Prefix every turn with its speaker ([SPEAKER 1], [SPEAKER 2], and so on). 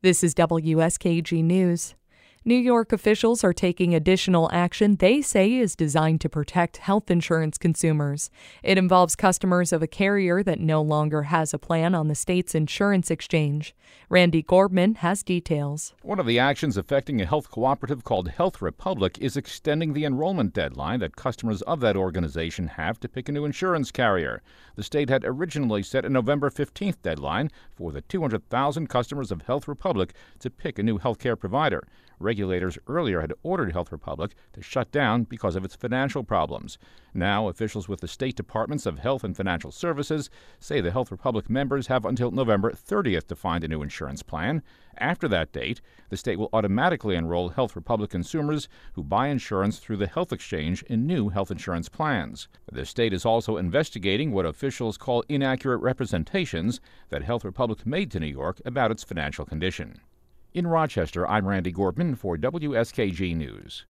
[SPEAKER 1] This is WSKG News. New York officials are taking additional action they say is designed to protect health insurance consumers. It involves customers of a carrier that no longer has a plan on the state's insurance exchange. Randy Gorbman has details.
[SPEAKER 2] One of the actions affecting a health cooperative called Health Republic is extending the enrollment deadline that customers of that organization have to pick a new insurance carrier. The state had originally set a November 15th deadline for the 200,000 customers of Health Republic to pick a new health care provider. Regulators earlier had ordered Health Republic to shut down because of its financial problems. Now, officials with the state departments of Health and Financial Services say the Health Republic members have until November 30th to find a new insurance plan. After that date, the state will automatically enroll Health Republic consumers who buy insurance through the health exchange in new health insurance plans. The state is also investigating what officials call inaccurate representations that Health Republic made to New York about its financial condition. In Rochester, I'm Randy Gorbman for WSKG News.